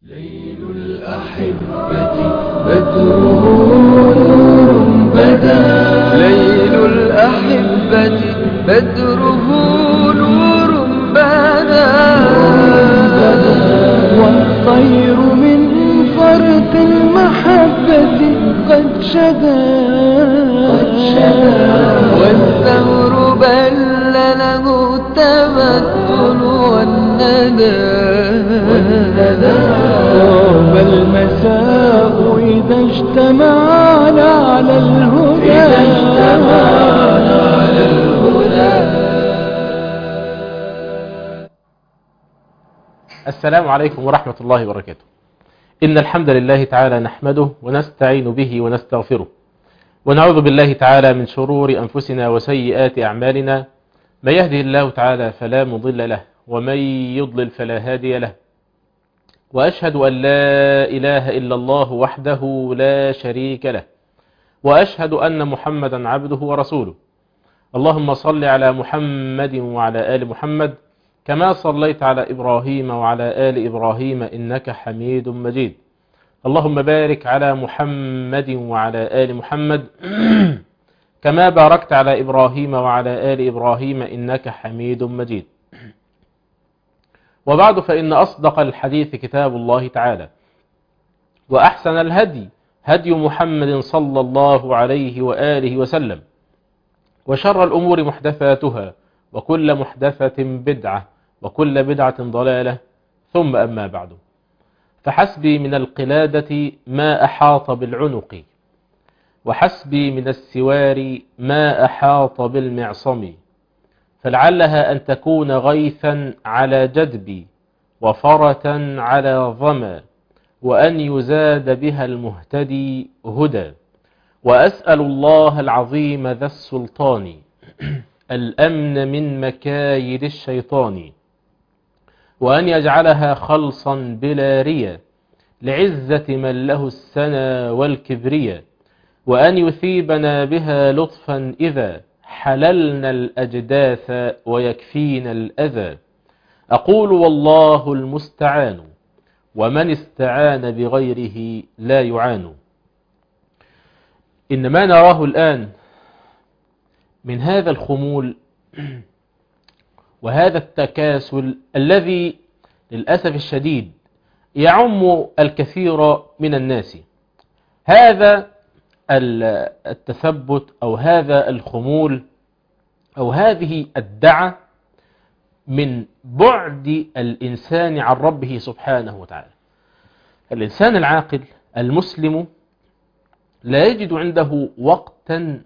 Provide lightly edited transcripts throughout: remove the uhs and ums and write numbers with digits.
ليل الأحبة بدره نور بدا. ليل الأحبة بدره نور بدا. والطير من فرط المحبة قد شدا. والثمر بل له التمثل والندى. طاب المساء إذا اجتمعنا على الهدى. السلام عليكم ورحمة الله وبركاته. إن الحمد لله تعالى نحمده ونستعين به ونستغفره، ونعوذ بالله تعالى من شرور أنفسنا وسيئات أعمالنا. من يهده الله تعالى فلا مضل له، ومن يضلل فلا هادي له. وأشهد أن لا إله إلا الله وحده لا شريك له، وأشهد أن محمدا عبده ورسوله. اللهم صل على محمد وعلى آل محمد كما صليت على إبراهيم وعلى آل إبراهيم إنك حميد مجيد. اللهم بارك على محمد وعلى آل محمد كما باركت على إبراهيم وعلى آل إبراهيم إنك حميد مجيد. وبعد، فإن أصدق الحديث كتاب الله تعالى، وأحسن الهدي هدي محمد صلى الله عليه وآله وسلم، وشر الأمور محدثاتها، وكل محدثة بدعة، وكل بدعة ضلالة، ثم أما بعد. فحسبي من القلادة ما أحاط بالعنق، وحسبي من السوار ما أحاط بالمعصم، فلعلها أن تكون غيثا على جدبي، وفرة على ظما، وأن يزاد بها المهتدي هدى. وأسأل الله العظيم ذا السلطان الأمن من مكايد الشيطان، وأن يجعلها خلصا بلا ريا لعزة من له السنا والكبريا، وأن يثيبنا بها لطفا إذا حللنا الأجداث ويكفينا الأذى. أقول والله المستعان، ومن استعان بغيره لا يعان. إن ما نراه الآن من هذا الخمول وهذا التكاسل الذي للأسف الشديد يعم الكثير من الناس، هذا التثبت أو هذا الخمول أو هذه الدعة من بعد الإنسان عن ربه سبحانه وتعالى. الإنسان العاقل المسلم لا يجد عنده وقتا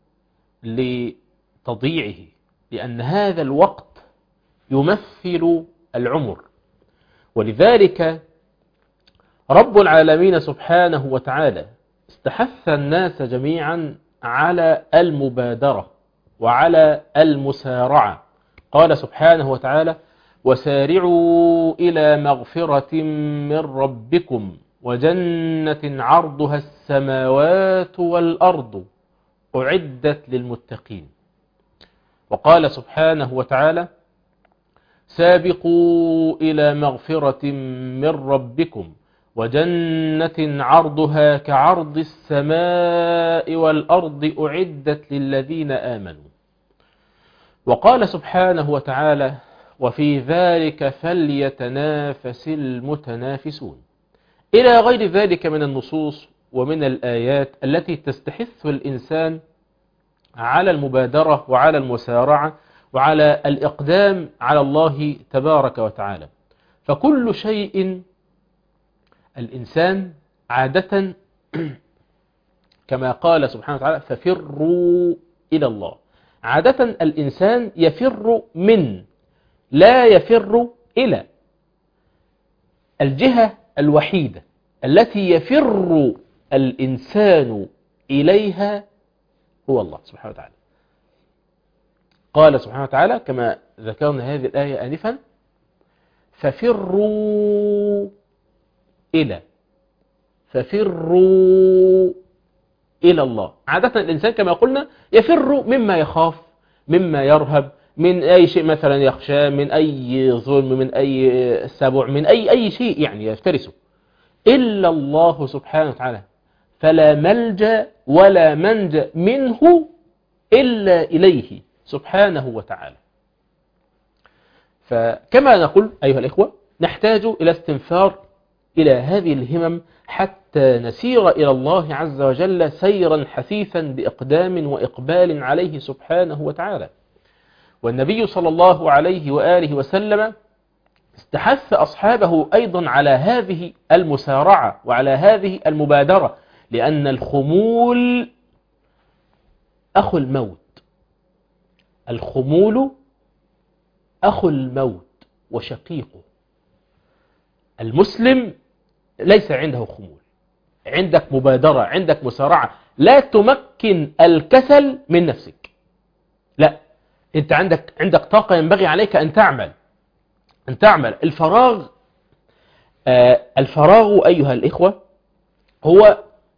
لتضييعه، لأن هذا الوقت يمثل العمر. ولذلك رب العالمين سبحانه وتعالى استحث الناس جميعا على المبادرة وعلى المسارعة. قال سبحانه وتعالى: وسارعوا إلى مغفرة من ربكم وجنة عرضها السماوات والأرض أعدت للمتقين. وقال سبحانه وتعالى: سابقوا إلى مغفرة من ربكم وجنة عرضها كعرض السماء والأرض أعدت للذين آمنوا. وقال سبحانه وتعالى: وفي ذلك فليتنافس المتنافسون، إلى غير ذلك من النصوص ومن الآيات التي تستحث الإنسان على المبادرة وعلى المسارعة وعلى الإقدام على الله تبارك وتعالى. فكل شيء الإنسان عادة كما قال سبحانه وتعالى: ففروا إلى الله. عادة الإنسان يفر من، لا يفر إلى. الجهة الوحيدة التي يفر الإنسان إليها هو الله سبحانه وتعالى. قال سبحانه وتعالى كما ذكرنا هذه الآية آنفا: ففروا إلى إلى الله. عادة الإنسان كما قلنا يفر مما يخاف، مما يرهب، من أي شيء مثلا يخشى، من أي ظلم، من أي سبع، من أي شيء يعني يفترسه. إلا الله سبحانه وتعالى، فلا ملجأ ولا منجأ منه إلا إليه سبحانه وتعالى. فكما نقول أيها الإخوة، نحتاج إلى استنفار إلى هذه الهمم حتى نسير إلى الله عز وجل سيرا حثيثا بإقدام وإقبال عليه سبحانه وتعالى. والنبي صلى الله عليه وآله وسلم استحث أصحابه أيضا على هذه المسارعة وعلى هذه المبادرة، لأن الخمول أخو الموت. الخمول أخو الموت وشقيقه. المسلم ليس عنده خمول، عندك مبادرة، عندك مسارعة، لا تمكن الكسل من نفسك. لا، أنت عندك طاقة، ينبغي عليك أن تعمل. الفراغ أيها الإخوة هو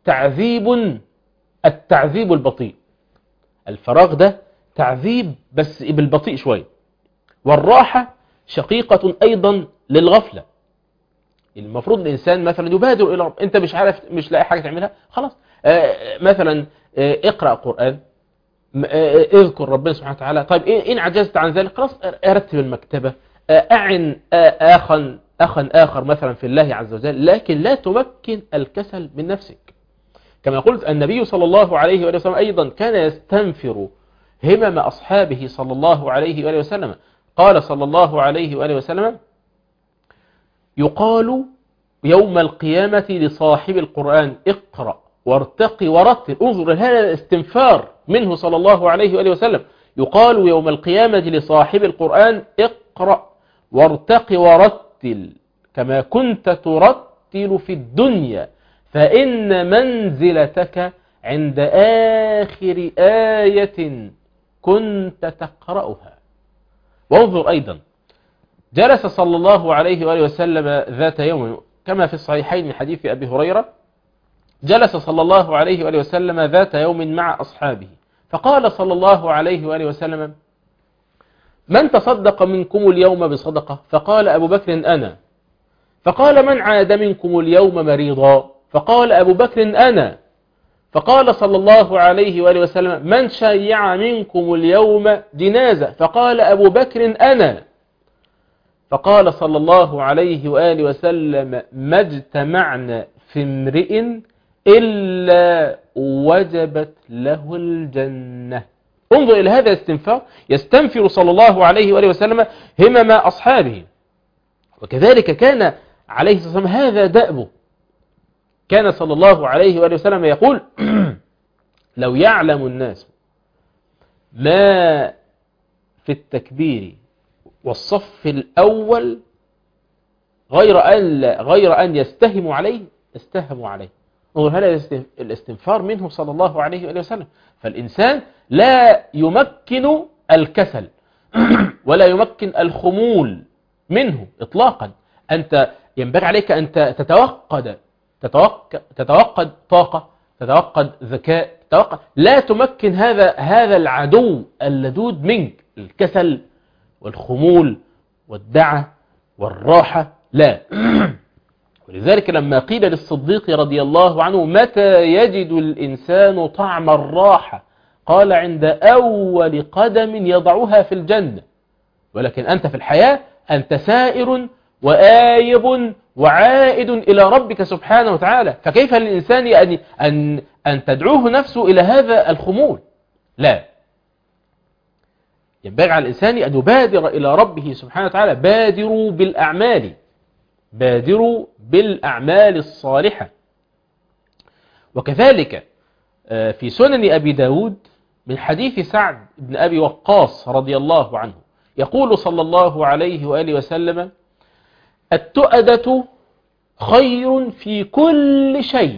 التعذيب البطيء. الفراغ ده تعذيب بس بالبطيء شوية. والراحة شقيقة أيضا للغفلة. المفروض الإنسان مثلا يبادر إلى رب. أنت مش لاقي حاجة تعملها، خلاص مثلا اقرأ قرآن، اذكر ربنا سبحانه وتعالى. طيب إن عجزت عن ذلك خلاص ارتب المكتبة، أعن أخا آخر مثلا في الله عز وجل، لكن لا تمكن الكسل من نفسك. كما قلت النبي صلى الله عليه وآله وسلم أيضا كان يستنفر همم أصحابه صلى الله عليه وآله وسلم. قال صلى الله عليه وآله وسلم: يقال يوم القيامة لصاحب القرآن اقرأ وارتقي ورتل. انظر هذا الاستنفار منه صلى الله عليه وآله وسلم. يقال يوم القيامة لصاحب القرآن اقرأ وارتقي ورتل كما كنت ترتل في الدنيا، فإن منزلتك عند آخر آية كنت تقرأها. وانظر أيضا، جلس صلى الله عليه وآله وسلم ذات يوم كما في الصحيحين من حديث أبي هريرة، جلس صلى الله عليه وآله وسلم ذات يوم مع أصحابه، فقال صلى الله عليه وآله وسلم: من تصدق منكم اليوم بصدقة؟ فقال أبو بكر: أنا. فقال: من عاد منكم اليوم مريضا؟ فقال أبو بكر: أنا. فقال صلى الله عليه وآله وسلم: من شيع منكم اليوم جنازة؟ فقال أبو بكر: أنا. فقال صلى الله عليه وآله وسلم: ما اجتمعنا في امرئ إلا وجبت له الجنة. انظر إلى هذا الاستنفار، يستنفر صلى الله عليه وآله وسلم همم أصحابه. وكذلك كان عليه الصلاة والسلام هذا دأبه. كان صلى الله عليه وآله وسلم يقول: لو يعلم الناس ما في التكبير والصف الأول غير أن يستهموا عليه استهموا عليه. انظر هذا الاستنفار منه صلى الله عليه وآله وسلم. فالإنسان لا يمكن الكسل ولا يمكن الخمول منه إطلاقا. أنت ينبغي عليك أن تتوقد طاقة، تتوقد ذكاء، لا تمكن هذا العدو اللدود منك، الكسل والخمول والدعة والراحة، لا. ولذلك لما قيل للصديق رضي الله عنه: متى يجد الإنسان طعم الراحة؟ قال: عند أول قدم يضعها في الجنة. ولكن أنت في الحياة أنت سائر وآيب وعائد إلى ربك سبحانه وتعالى، فكيف للإنسان أن تدعوه نفسه إلى هذا الخمول؟ لا، ينبغي على الإنسان أن يبادر إلى ربه سبحانه وتعالى. بادروا بالأعمال الصالحة. وكذلك في سنن أبي داود من حديث سعد بن أبي وقاص رضي الله عنه، يقول صلى الله عليه وآله وسلم: التؤدة خير في كل شيء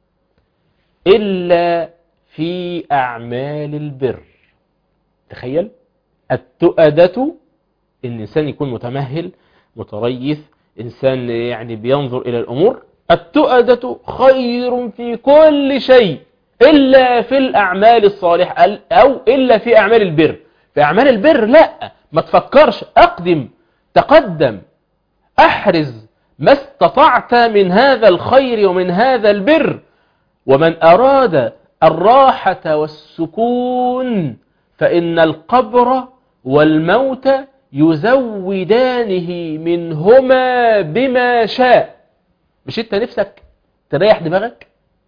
إلا في أعمال البر. تخيل، التؤدة، الإنسان يكون متمهل متريث، إنسان يعني بينظر إلى الأمور. التؤدة خير في كل شيء إلا في الأعمال الصالحة، أو إلا في أعمال البر. في أعمال البر لا، ما تفكرش، أقدم، تقدم، أحرز ما استطعت من هذا الخير ومن هذا البر. ومن أراد الراحة والسكون فإن القبر والموت يزودانه منهما بما شاء. مش انت نفسك تريح دماغك؟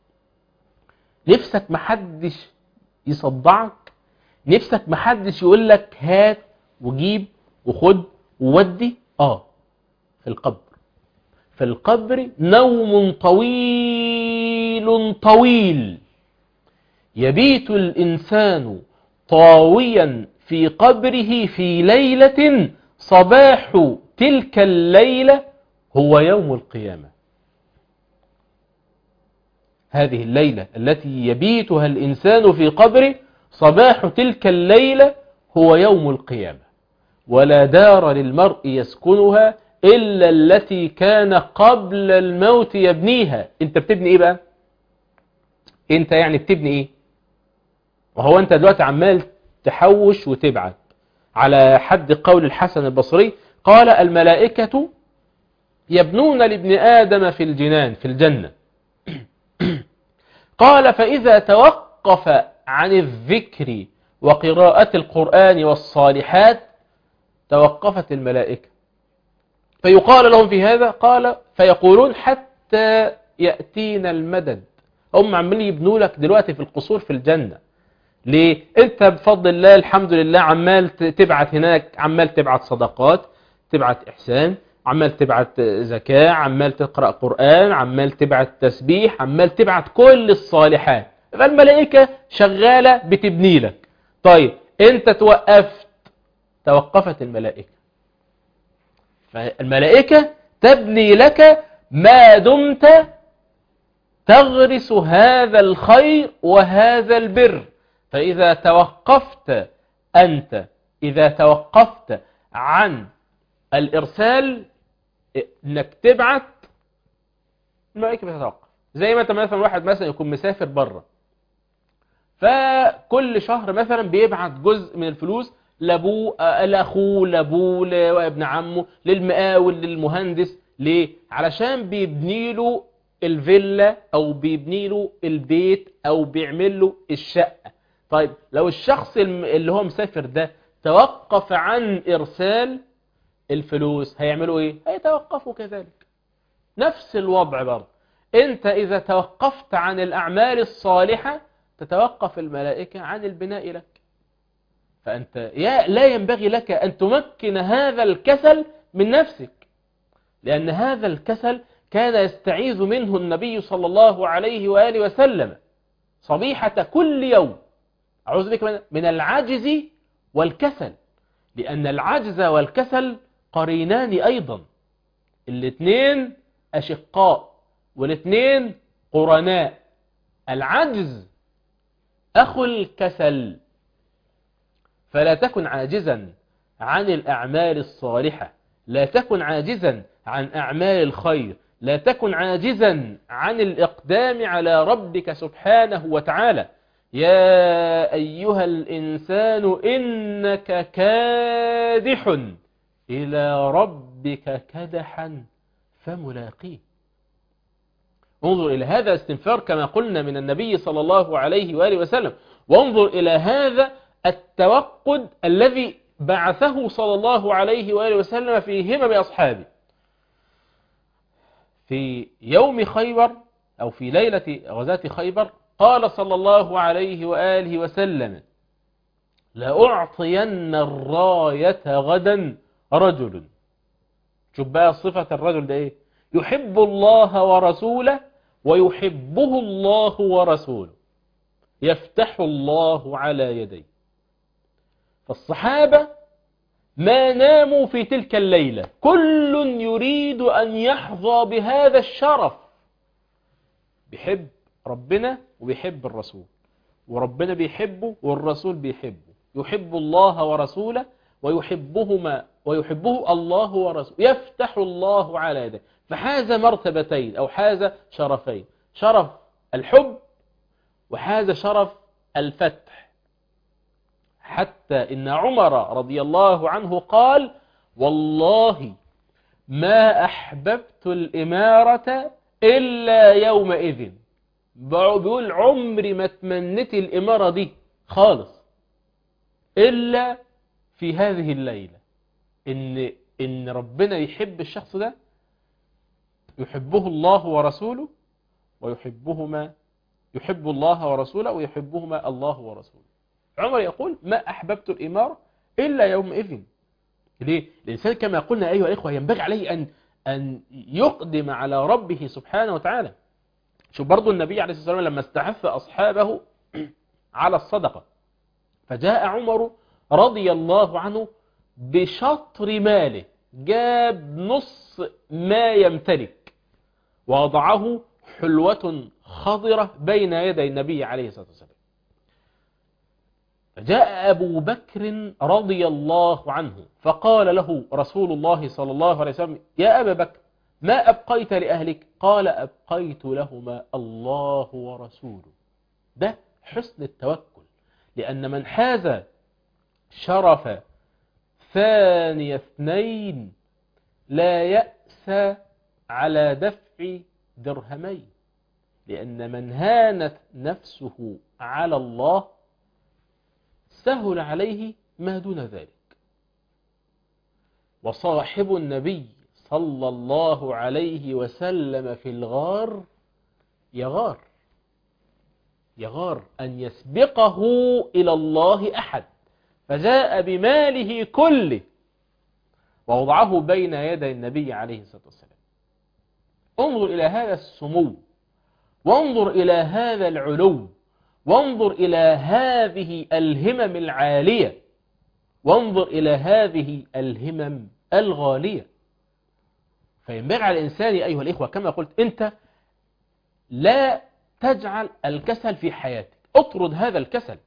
نفسك محدش يصدعك؟ نفسك محدش يقول لك هات وجيب وخد وودي؟ في القبر. في القبر نوم طويل طويل، يبيت الإنسان طاويا في قبره في ليلة صباح تلك الليلة هو يوم القيامة. هذه الليلة التي يبيتها الإنسان في قبره صباح تلك الليلة هو يوم القيامة. ولا دار للمرء يسكنها إلا التي كان قبل الموت يبنيها. انت بتبني ايه بقى؟ انت يعني بتبني ايه؟ وهو انت دلوقتي عمال تحوش وتبعت. على حد قول الحسن البصري قال الملائكة يبنون لابن آدم في الجنان في الجنة. قال فإذا توقف عن الذكر وقراءة القرآن والصالحات توقفت الملائكة، فيقال لهم في هذا قال فيقولون حتى يأتينا المدد. هم عمالين يبنوا لك دلوقتي في القصور في الجنة. ليه؟ انت بفضل الله الحمد لله عمال تبعت هناك، عمال تبعت صدقات، تبعت إحسان، عمال تبعت زكاة، عمال تقرأ قرآن، عمال تبعت تسبيح، عمال تبعت كل الصالحات. فالملائكة شغالة بتبني لك. طيب انت توقفت الملائكة. فالملائكة تبني لك ما دمت تغرس هذا الخير وهذا البر. فإذا توقفت إذا توقفت عن الإرسال إنك تبعت، الملائكة بتتوقف. زي ما انت مثلا واحد مثلا يكون مسافر بره، فكل شهر مثلا بيبعت جزء من الفلوس لابوه لاخوه لابوه لابن عمه للمقاول للمهندس. ليه؟ علشان بيبني له الفيلا او بيبني له البيت او بيعمل له الشقة. طيب لو الشخص اللي هو مسافر ده توقف عن ارسال الفلوس هيعملوا ايه؟ هيتوقفوا كذلك. نفس الوضع برضه. انت اذا توقفت عن الاعمال الصالحة تتوقف الملائكة عن البناء لك. فأنت لا ينبغي لك أن تمكن هذا الكسل من نفسك، لأن هذا الكسل كان يستعيذ منه النبي صلى الله عليه وآله وسلم صبيحة كل يوم. أعوذ بك من العجز والكسل، لأن العجز والكسل قرينان أيضا، الاثنين أشقاء والاثنين قرناء. العجز أخو الكسل. فلا تكن عاجزا عن الأعمال الصالحة، لا تكن عاجزا عن أعمال الخير، لا تكن عاجزا عن الإقدام على ربك سبحانه وتعالى. يا أيها الإنسان إنك كادح إلى ربك كدحا فملاقيه. انظر إلى هذا استنفار كما قلنا من النبي صلى الله عليه وآله وسلم، وانظر إلى هذا التوقد الذي بعثه صلى الله عليه وآله وسلم في همم أصحابه. في يوم خيبر أو في ليلة غزاة خيبر قال صلى الله عليه وآله وسلم لأعطين الراية غدا رجل. شوف بقى صفة الرجل ده ايه؟ يحب الله ورسوله ويحبه الله ورسوله، يفتح الله على يديه. فالصحابة ما ناموا في تلك الليلة، كل يريد أن يحظى بهذا الشرف. بيحب ربنا وبيحب الرسول، وربنا بيحبه والرسول بيحبه، يحب الله ورسوله ويحبه الله ورسوله، يفتح الله على يديه. فحاز مرتبتين أو حاز شرفين، شرف الحب وحاز شرف الفتح. حتى إن عمر رضي الله عنه قال والله ما أحببت الإمارة إلا يومئذ. بيقول عمري ما تمنيت الإمارة دي خالص إلا في هذه الليلة. إن ربنا يحب الشخص ده، يحبه الله ورسوله، يحب الله ورسوله ويحبهما الله ورسوله. عمر يقول ما أحببت الإمارة إلا يومئذ. ليه؟ الإنسان كما قلنا أيها الإخوة ينبغي عليه أن يقدم على ربه سبحانه وتعالى. شوف برضو النبي عليه الصلاة والسلام لما استحث أصحابه على الصدقة، فجاء عمر رضي الله عنه بشطر ماله، جاب نص ما يمتلك ووضعه حلوة خضرة بين يدي النبي عليه الصلاة والسلام. فجاء أبو بكر رضي الله عنه فقال له رسول الله صلى الله عليه وسلم يا أبا بكر ما أبقيت لأهلك؟ قال أبقيت لهما الله ورسوله. ده حسن التوكل، لأن من حاز شرف ثاني اثنين لا يأس على دفع درهمين، لأن من هانت نفسه على الله سهل عليه ما دون ذلك. وصاحب النبي صلى الله عليه وسلم في الغار يغار أن يسبقه إلى الله أحد، فجاء بماله كله ووضعه بين يدي النبي عليه الصلاة والسلام. انظر إلى هذا السمو، وانظر إلى هذا العلو، وانظر إلى هذه الهمم العالية، وانظر إلى هذه الهمم الغالية. فينبغي على الإنسان أيها الإخوة كما قلت أنت لا تجعل الكسل في حياتك، اطرد هذا الكسل،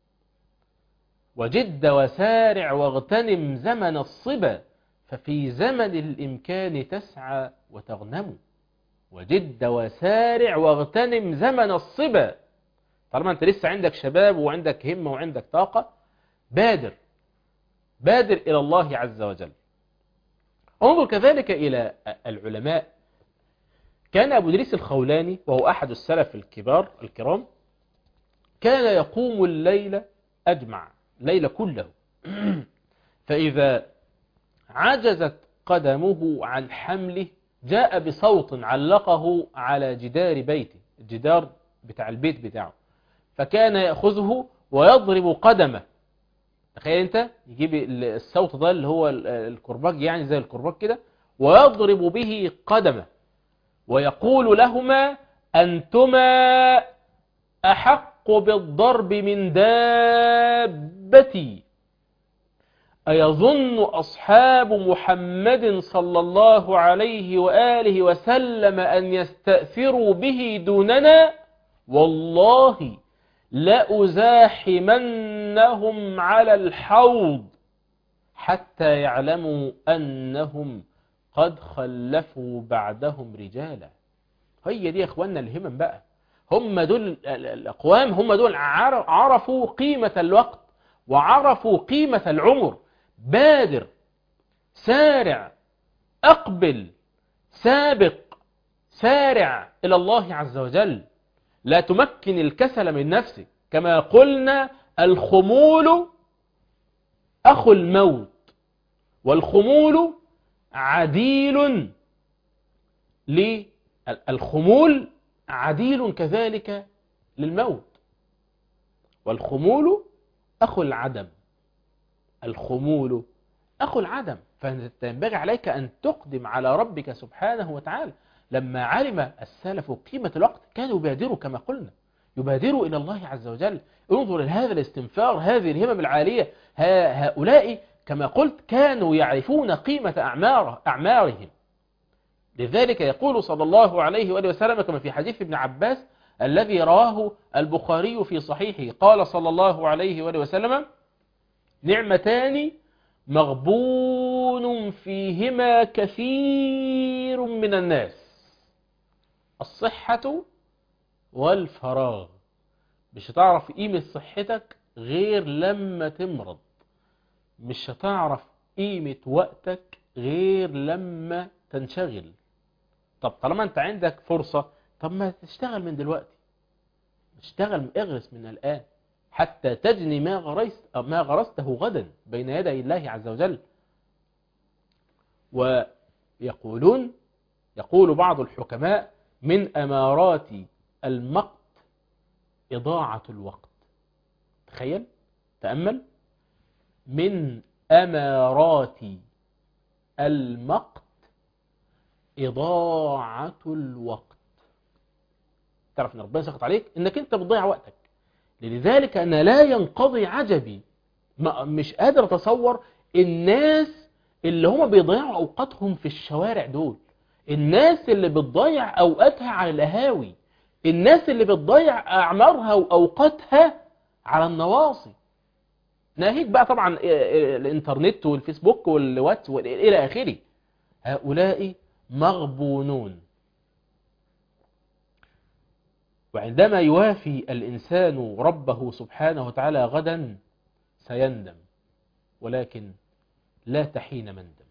وجد وسارع واغتنم زمن الصبا، ففي زمن الإمكان تسعى وتغنم. وجد وسارع واغتنم زمن الصبا، طالما أنت لسه عندك شباب وعندك همة وعندك طاقة، بادر إلى الله عز وجل. انظر كذلك إلى العلماء. كان أبو إدريس الخولاني وهو أحد السلف الكرام كان يقوم الليل أجمع، ليل كله، فإذا عجزت قدمه عن حمله جاء بصوت علقه على جدار بيته، الجدار بتاع البيت بتاعه، فكان يأخذه ويضرب قدمه. تخيل انت يجيب الصوت ده اللي هو الكرباج، يعني زي الكرباج كده، ويضرب به قدمه ويقول لهما أنتما أحق بالضرب من دابتي. أيظن أصحاب محمد صلى الله عليه وآله وسلم أن يستأثروا به دوننا؟ والله لأزاحمنهم على الحوض حتى يعلموا أنهم قد خلفوا بعدهم رجالا. هي دي يا اخواننا الهمم بقى. هم دول الأقوام، هم دول عرفوا قيمة الوقت وعرفوا قيمة العمر. بادر، سارع، أقبل، سابق، سارع إلى الله عز وجل. لا تمكن الكسل من نفسك. كما قلنا الخمول أخو الموت، والخمول عديل الخمول عديل كذلك للموت، والخمول أخو العدم. الخمول أخو العدم. فينبغي عليك أن تقدم على ربك سبحانه وتعالى. لما علم السلف قيمة الوقت كانوا يبادروا كما قلنا، يبادروا إلى الله عز وجل. انظر لهذا الاستنفار، هذه الهمم العالية. هؤلاء كما قلت كانوا يعرفون قيمة أعمارهم. لذلك يقول صلى الله عليه وآله وسلم كما في حديث ابن عباس الذي رواه البخاري في صحيحه، قال صلى الله عليه وآله وسلم نعمتان مغبون فيهما كثير من الناس، الصحة والفراغ. مش هتعرف قيمة صحتك غير لما تمرض، مش هتعرف قيمة وقتك غير لما تنشغل. طب طالما انت عندك فرصة، طب ما تشتغل من دلوقتي، اشتغل اغرس من الآن حتى تجني ما غرسته غدا بين يدي الله عز وجل. يقول بعض الحكماء: من أمارات المقت إضاعة الوقت. تخيل، تأمل: من أمارات المقت إضاعة الوقت. تعرف ان ربنا سخط عليك انك انت بتضيع وقتك. لذلك انا لا ينقضي عجبي، مش قادر اتصور الناس اللي هم بيضيعوا اوقاتهم في الشوارع دول، الناس اللي بتضيع اوقاتها على القهاوي، الناس اللي بتضيع اعمارها واوقاتها على النواصي، ناهيك بقى طبعا الانترنت والفيسبوك والواتس الى اخره. هؤلاء مغبونون. وعندما يوافي الإنسان ربه سبحانه وتعالى غدا سيندم، ولكن لا حين مندم،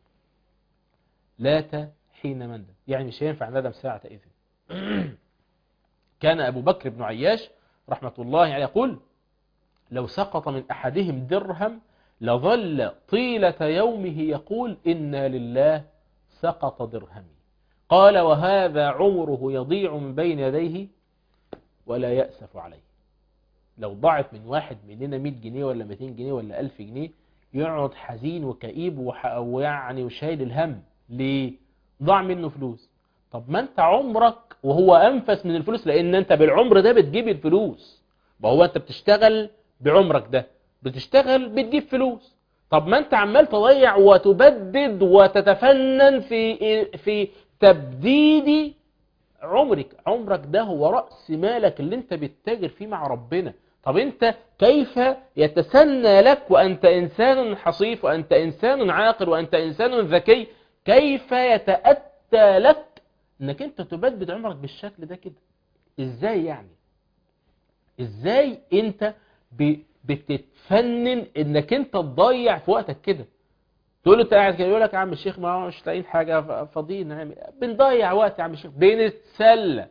لا حين مندم، يعني مش هينفع ندم ساعة إذن. كان أبو بكر بن عياش رحمة الله عليه يقول: لو سقط من أحدهم درهم لظل طيلة يومه يقول: إنا لله سقط درهمي. قال: وهذا عمره يضيع من بين يديه ولا يأسف عليه. لو ضاعت من واحد مننا 100 جنيه ولا 200 جنيه ولا 1000 جنيه يقعد حزين وكئيب ويعني وشايل الهم. ليه؟ ضاع منه فلوس. طب ما انت عمرك وهو أنفس من الفلوس، لأن انت بالعمر ده بتجيب الفلوس. ما هو انت بتشتغل بعمرك ده، بتشتغل بتجيب فلوس. طب ما انت عمال تضيع وتبدد وتتفنن في تبديد عمرك ده هو رأس مالك اللي انت بتتاجر فيه مع ربنا. طب انت كيف يتسنى لك وانت انسان حصيف وانت انسان عاقل وانت انسان ذكي، كيف يتأتى لك انك انت تبدد عمرك بالشكل ده كده؟ ازاي يعني؟ ازاي انت بتتفنن انك انت تضيع في وقتك كده؟ تقول له انت قاعد كده، يقول لك يا عم الشيخ ما مش لاقيين حاجه فاضيين نعمل، بنضيع وقت يا عم الشيخ، بنتسلى.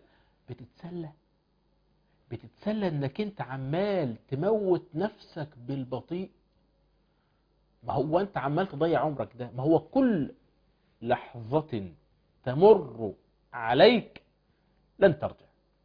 بتتسلى انك انت عمال تموت نفسك بالبطيء. ما هو انت عمال تضيع عمرك ده، ما هو كل لحظة تمر عليك لن ترجع،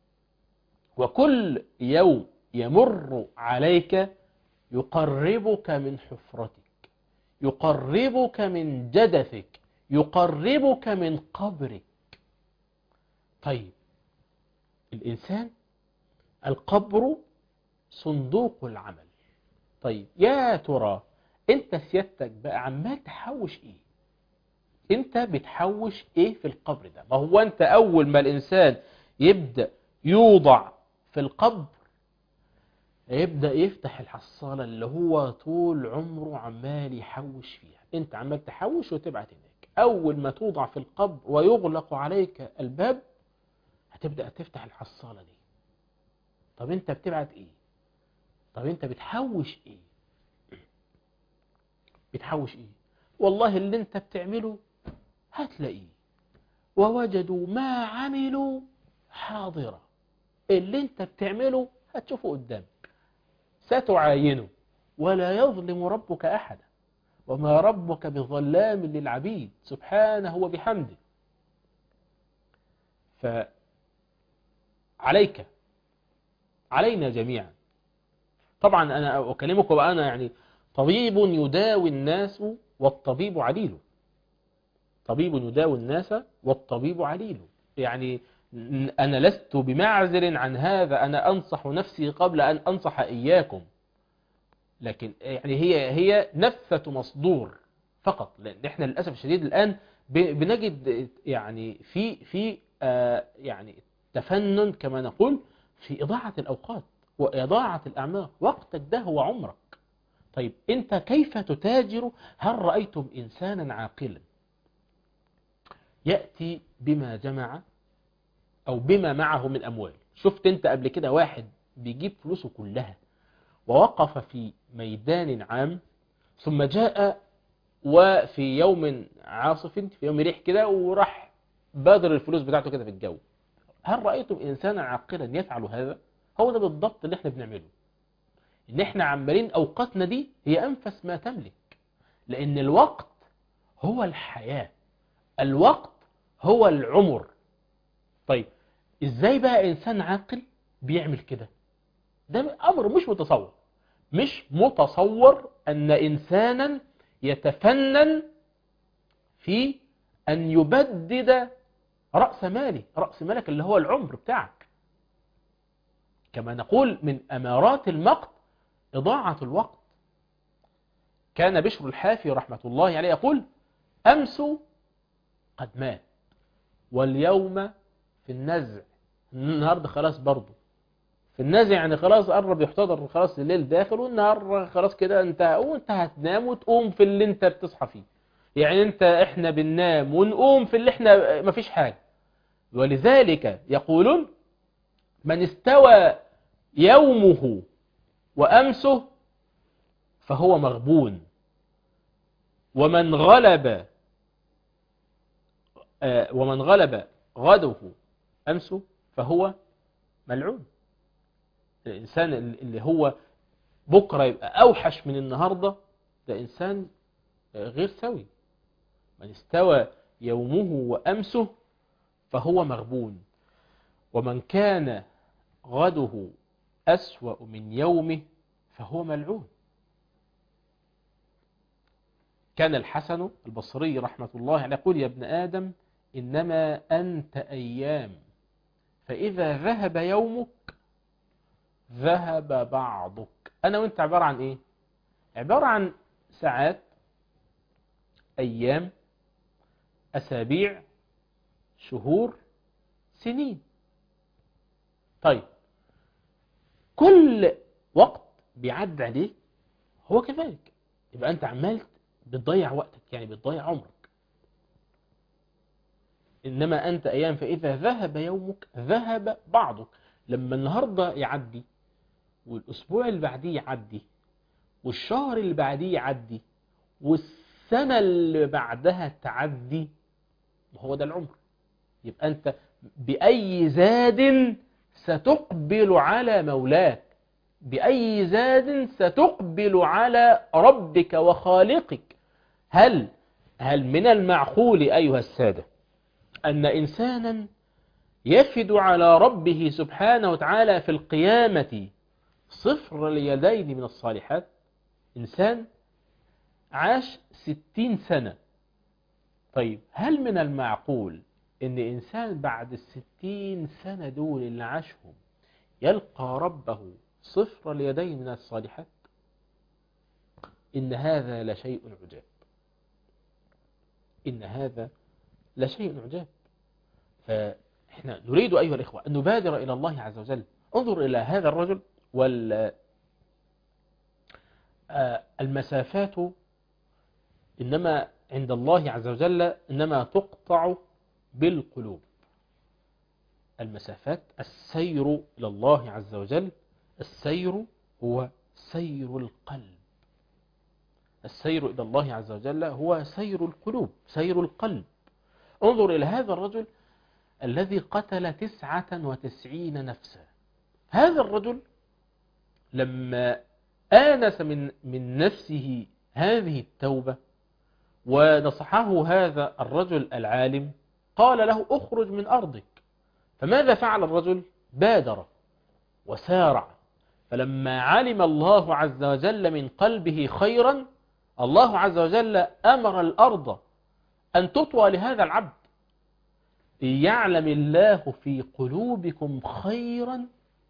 وكل يوم يمر عليك يقربك من حفرتك، يقربك من جدثك، يقربك من قبرك. طيب الإنسان القبر صندوق العمل. طيب يا ترى انت سيادتك بقى عمال تحوش ايه؟ انت بتحوش ايه في القبر ده؟ ما هو انت اول ما الانسان يبدأ يوضع في القبر يبدأ يفتح الحصالة اللي هو طول عمره عمال يحوش فيها. انت عمال تحوش وتبعت هناك، اول ما توضع في القبر ويغلق عليك الباب هتبدأ تفتح الحصالة دي. طب انت بتبعت ايه؟ طب انت بتحوش ايه؟ بتحوش ايه؟ والله اللي انت بتعمله هتلاقيه، ووجدوا ما عملوا حاضرا. اللي انت بتعمله هتشوفه قدامك، ستعاينه، ولا يظلم ربك أحدا، وما ربك بظلام للعبيد سبحانه وبحمده. فعليك، علينا جميعا. طبعا أنا أكلمك وأنا يعني طبيب يداوي الناس والطبيب عليل. طبيب يداوي الناس والطبيب عليل، يعني أنا لست بمعزل عن هذا، أنا أنصح نفسي قبل أن أنصح إياكم. لكن يعني هي نفثة مصدور فقط، لأن احنا للأسف الشديد الآن بنجد يعني في يعني تفنن كما نقول في إضاعة الأوقات وإضاعة الأعمار. وقتك ده هو عمرك. طيب أنت كيف تتاجر؟ هل رأيتم إنسانا عاقلا يأتي بما جمع أو بما معه من أموال؟ شفت أنت قبل كده واحد بيجيب فلوسه كلها ووقف في ميدان عام ثم جاء وفي يوم عاصف، في يوم ريح كده، وراح بادر الفلوس بتاعته كده في الجو. هل رأيتم إنسانا عاقلا يفعل هذا؟ هو ده بالضبط اللي احنا بنعمله، ان احنا عمالين اوقاتنا دي هي انفس ما تملك، لان الوقت هو الحياة، الوقت هو العمر. طيب ازاي بقى انسان عاقل بيعمل كده؟ ده امر مش متصور، مش متصور ان انسانا يتفنن في ان يبدد رأس ماله، رأس مالك اللي هو العمر بتاعك. كما نقول من امارات المقت إضاعة الوقت. كان بشر الحافي رحمة الله عليه يقول: أمس قد مات واليوم في النزع. النهاردة خلاص برضه في النزع، يعني خلاص قرب يحتضر، خلاص الليل داخل والنهار خلاص كده انتهى، وانت هتنام وتقوم في اللي انت بتصحى فيه. يعني احنا بننام ونقوم في اللي احنا مفيش حاجة. ولذلك يقولون: من استوى يومه وأمسه فهو مغبون، ومن غلب غده أمسه فهو ملعون. الإنسان اللي هو بكرة يبقى أوحش من النهاردة، ده إنسان غير سوي. من استوى يومه وأمسه فهو مغبون، ومن كان غده أسوأ من يومه فهو ملعون. كان الحسن البصري رحمة الله عليه يقول: يا ابن آدم إنما أنت أيام، فإذا ذهب يومك ذهب بعضك. أنا وأنت عبارة عن إيه؟ عبارة عن ساعات، أيام، أسابيع، شهور، سنين. طيب كل وقت بيعدي عليك هو كذلك، يبقى أنت عمال بتضيع وقتك، يعني بتضيع عمرك. إنما أنت أيام، فإذا ذهب يومك ذهب بعضك. لما النهاردة يعدي والأسبوع اللي بعديه يعدي والشهر اللي بعديه يعدي والسنة اللي بعدها تعدي، هو ده العمر. يبقى أنت بأي زاد ستقبل على مولاك، بأي زاد ستقبل على ربك وخالقك. هل من المعقول أيها السادة أن إنسانا يفد على ربه سبحانه وتعالى في القيامة صفر اليدين من الصالحات؟ إنسان عاش 60 سنة. طيب هل من المعقول أن إنسان بعد 60 سنة دول اللي عاشهم يلقى ربه صفر اليدين من الصالحات؟ إن هذا لشيء عجاب، إن هذا لشيء عجاب. فإحنا نريد أيها الإخوة أن نبادر إلى الله عز وجل. انظر إلى هذا الرجل، والمسافات إنما عند الله عز وجل إنما تقطع بالقلوب. المسافات، السير إلى الله عز وجل، السير هو سير القلب. السير إلى الله عز وجل هو سير القلوب، سير القلب. انظر إلى هذا الرجل الذي قتل 99 نفسا. هذا الرجل لما آنس من نفسه هذه التوبة ونصحه هذا الرجل العالم، قال له: اخرج من أرضك. فماذا فعل الرجل؟ بادر وسارع. فلما علم الله عز وجل من قلبه خيرا، الله عز وجل أمر الأرض أن تطوى لهذا العبد. ليعلم الله في قلوبكم خيرا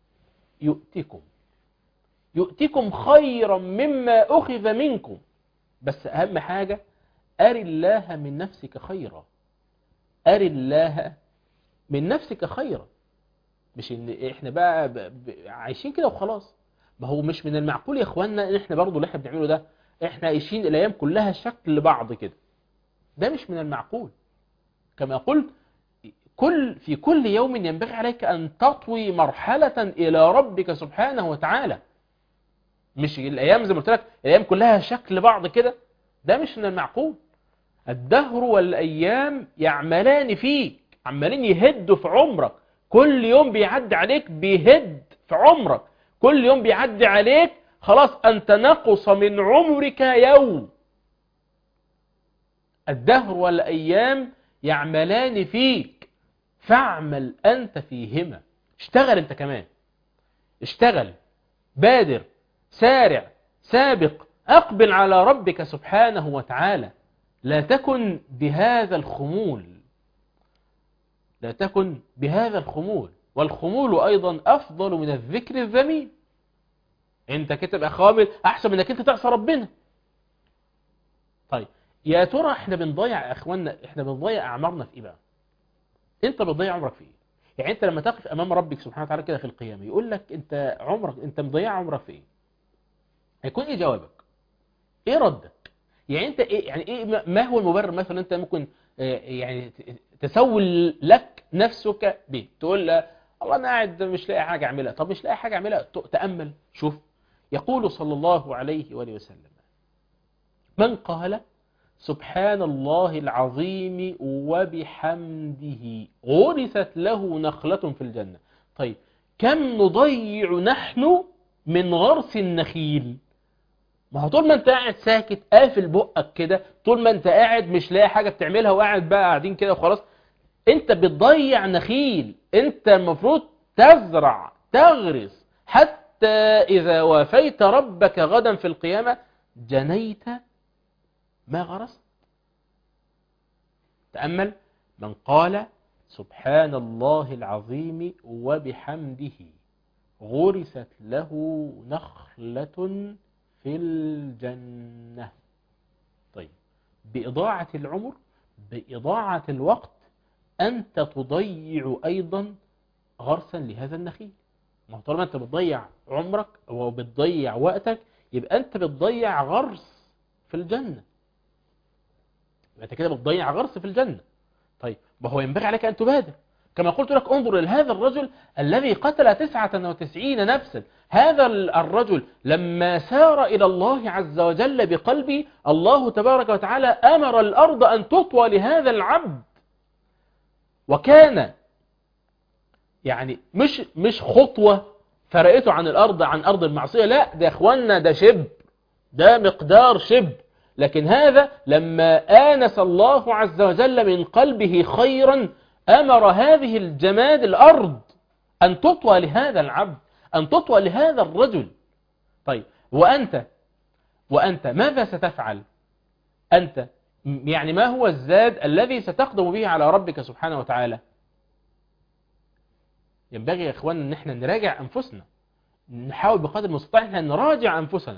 يؤتكم خيرا مما أخذ منكم. بس أهم حاجة أري الله من نفسك خيرا، أري الله من نفسك خيرا. مش إن إحنا بقى عايشين كده وخلاص. ما هو مش من المعقول يا إخواننا إن إحنا برضو اللي إحنا بنعمله ده إحنا عايشين الأيام كلها شكل بعض كده. ده مش من المعقول. كما قلت، في كل يوم ينبغي عليك أن تطوي مرحلة إلى ربك سبحانه وتعالى. مش الأيام زي ما قلت لك الأيام كلها شكل بعض كده. ده مش من المعقول. الدهر والأيام يعملان فيك، عمالين يهدوا في عمرك، كل يوم بيعدي عليك بيهد في عمرك، كل يوم بيعدي عليك خلاص أنت نقص من عمرك يوم. الدهر والأيام يعملان فيك فاعمل أنت فيهما. اشتغل أنت كمان، اشتغل، بادر، سارع، سابق، أقبل على ربك سبحانه وتعالى. لا تكن بهذا الخمول، لا تكن بهذا الخمول. والخمول أيضا أفضل من الذكر الذميم. أنت كتب خامل أحسن من أنك أنت تعصى ربنا. طيب يا ترى احنا بنضيع يا اخوانا، احنا بنضيع اعمارنا في ايه بقى؟ انت بتضيع عمرك في ايه؟ يعني انت لما تقف امام ربك سبحانه وتعالى كده في القيامه يقول لك انت عمرك، انت مضيع عمرك في ايه؟ هيكون ايه جوابك؟ ايه ردك؟ يعني انت ايه، يعني ايه، ما هو المبرر مثلا انت ممكن يعني تسول لك نفسك به؟ تقول الله انا قاعد مش لاقي حاجه اعملها. طب مش لاقي حاجه اعملها، تامل شوف. يقول صلى الله عليه واله وسلم: من قال سبحان الله العظيم وبحمده غرست له نخلة في الجنة. طيب كم نضيع نحن من غرس النخيل؟ ما هو طول ما انت قاعد ساكت قافل بقك كده، طول ما انت قاعد مش لاقي حاجة بتعملها وقاعد بقى قاعدين كده وخلاص، انت بتضيع نخيل. انت المفروض تزرع تغرس حتى إذا وافيت ربك غدا في القيامة جنيت ما غرست. تأمل: من قال سبحان الله العظيم وبحمده غرست له نخلة في الجنة. طيب بإضاعة العمر، بإضاعة الوقت، أنت تضيع أيضا غرسا لهذا النخيل. ما هو طالما أنت بتضيع عمرك وبتضيع وقتك يبقى أنت بتضيع غرس في الجنة، يبقى أنت كده بتضيع غرس في الجنة. طيب ما هو ينبغي عليك أن تبادر. كما قلت لك انظر إلى هذا الرجل الذي قتل 99 نفسا. هذا الرجل لما سار إلى الله عز وجل بقلبه، الله تبارك وتعالى أمر الأرض أن تطوى لهذا العبد. وكان يعني مش خطوة فرقته عن الأرض، عن أرض المعصية، لا ده أخوانا ده شبر، ده مقدار شبر. لكن هذا لما آنس الله عز وجل من قلبه خيرا أمر هذه الجماد الأرض أن تطوى لهذا العبد، أن تطوى لهذا الرجل. طيب وأنت ماذا ستفعل؟ أنت يعني ما هو الزاد الذي ستقدم به على ربك سبحانه وتعالى؟ ينبغي يا إخوان أن احنا نراجع أنفسنا، نحاول بقدر المستطاع أن نراجع أنفسنا.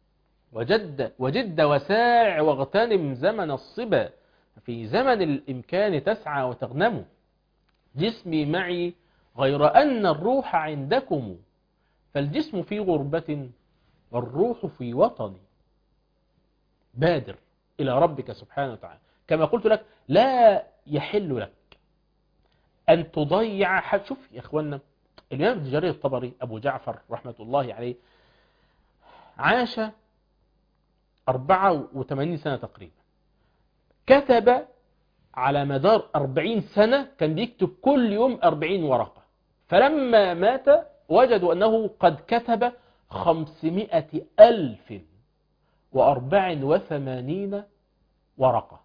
وجد وساع واغتنم زمن الصبا، في زمن الإمكان تسعى وتغنم. جسمي معي غير أن الروح عندكم، فالجسم في غربة والروح في وطن. بادر إلى ربك سبحانه وتعالى. كما قلت لك لا يحل لك أن تضيع حد. شوف يا إخوانا، الإمام ابن جرير الطبري أبو جعفر رحمة الله عليه عاش 84 سنة تقريبا. كتب على مدار 40 سنة كان بيكتب كل يوم 40 ورقة. فلما مات وجدوا أنه قد كتب 584 ورقة.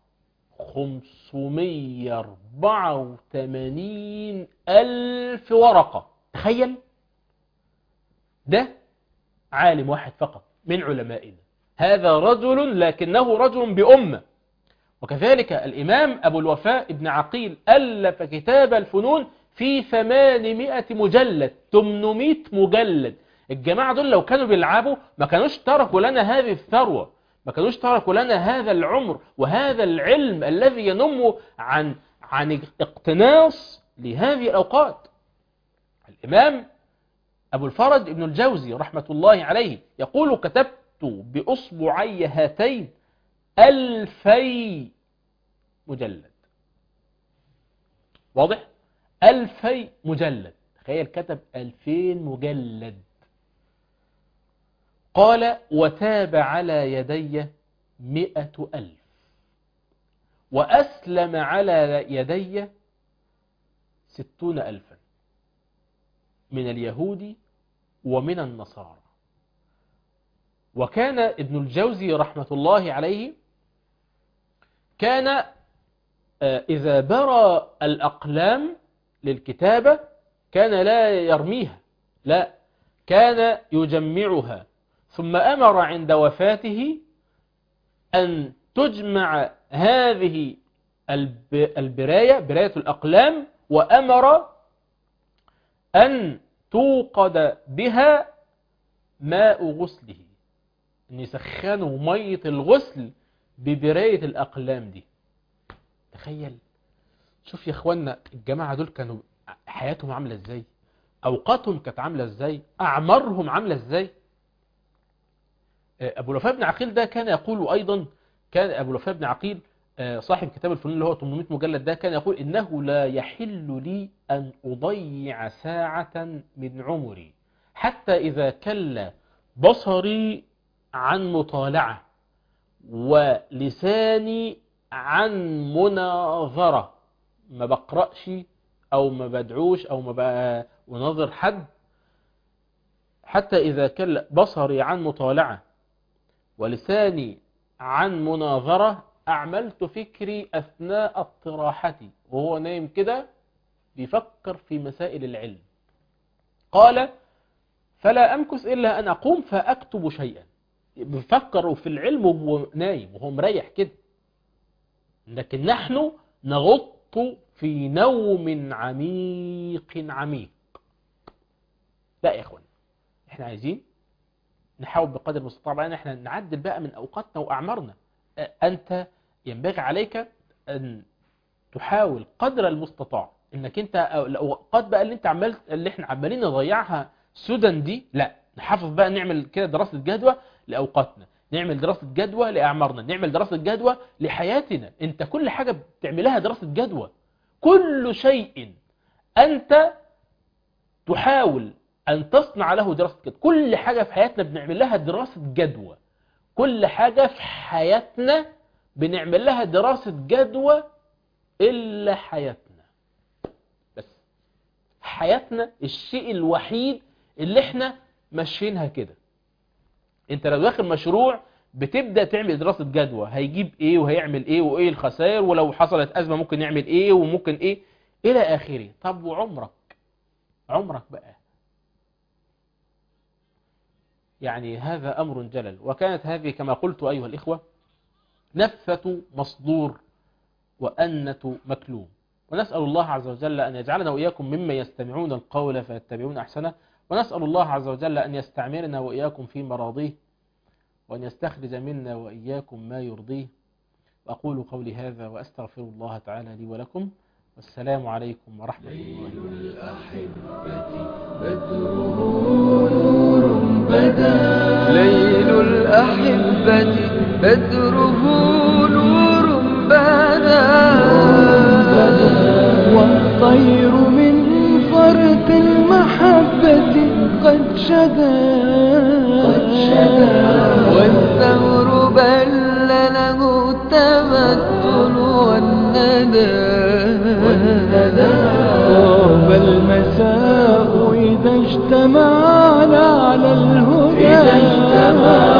584 ألف ورقة. تخيل، ده عالم واحد فقط من علمائنا. هذا رجل لكنه رجل بأمة. وكذلك الإمام أبو الوفاء ابن عقيل ألف كتاب الفنون في 800 مجلد، 800 مجلد. الجماعة دول لو كانوا بيلعبوا ما كانوش تركوا لنا هذه الثروة، ما كانوش تركوا لنا هذا العمر وهذا العلم الذي ينم عن اقتناص لهذه الأوقات. الإمام أبو الفرج ابن الجوزي رحمة الله عليه يقول: كتبت بأصبعي هاتين 2000 مجلد. واضح؟ 2000 مجلد. تخيل كتب 2000 مجلد. قال: وتاب على يدي 100,000 وأسلم على يدي 60,000 من اليهود ومن النصارى. وكان ابن الجوزي رحمة الله عليه كان إذا برى الأقلام للكتابة كان لا يرميها، لا، كان يجمعها، ثم أمر عند وفاته أن تجمع هذه براية الأقلام، وأمر أن توقد بها ماء غسله، أن يسخنوا مية الغسل ببراية الأقلام دي. تخيل، شوف يا اخوانا الجماعة دول كانوا حياتهم عاملة ازاي، اوقاتهم كانت عاملة ازاي، اعمارهم عاملة ازاي. ابو الوفاء بن عقيل ده كان يقول ايضا، كان ابو الوفاء بن عقيل صاحب كتاب الفنون اللي هو 800 مجلد ده، كان يقول انه لا يحل لي ان اضيع ساعة من عمري حتى اذا كل بصري عن مطالعة ولساني عن مناظرة، ما بقرأش أو ما بدعوش أو ما بنظر حد، حتى إذا كان بصري عن مطالعة ولساني عن مناظرة أعملت فكري أثناء اطراحتي، وهو نايم كده بيفكر في مسائل العلم. قال فلا أمكث إلا أن أقوم فأكتب شيئا، بيفكر في العلم وهو نايم وهو مريح كده. لكن نحن نغط في نوم عميق عميق. لا يا اخوان، احنا عايزين نحاول بقدر المستطاع بقى ان احنا نعدل بقى من اوقاتنا واعمارنا. انت ينبغي عليك ان تحاول قدر المستطاع انك انت الاوقات بقى اللي احنا عمالين نضيعها سدى دي، لا، نحافظ بقى، نعمل كده دراسة جدوى لاوقاتنا، نعمل دراسة جدوى لأعمارنا، نعمل دراسة جدوى لحياتنا. انت كل حاجة بتعملها دراسة جدوى، كل شيء انت تحاول ان تصنع له دراسة جدوى. كل حاجة في حياتنا بنعمل لها دراسة جدوى، كل حاجة في حياتنا بنعمل لها دراسة جدوى إلا حياتنا. بس حياتنا الشيء الوحيد اللي احنا ماشيينها كده. انت لو داخل مشروع بتبدأ تعمل دراسة جدوى، هيجيب ايه وهيعمل ايه وايه الخسائر، ولو حصلت ازمة ممكن نعمل ايه وممكن ايه الى اخره. طب وعمرك بقى، يعني هذا امر جلل. وكانت هذه كما قلت ايها الاخوة نفة مصدور وأنة مكلوم. ونسأل الله عز وجل أن يجعلنا وإياكم ممن يستمعون القول فيتبعون أحسنه، ونسأل الله عز وجل أن يستعمرنا وإياكم في مراضيه، وأن يستخرج منا وإياكم ما يرضيه. وأقول قولي هذا وأستغفر الله تعالى لي ولكم، والسلام عليكم ورحمة الله وبركاته. ليل الأحبة بدره نور بدا، والطير من فرط المحبة قد شدا، والثمر بل له التمثل والندى. طاب المساء إذا اجتمعنا على الهدى.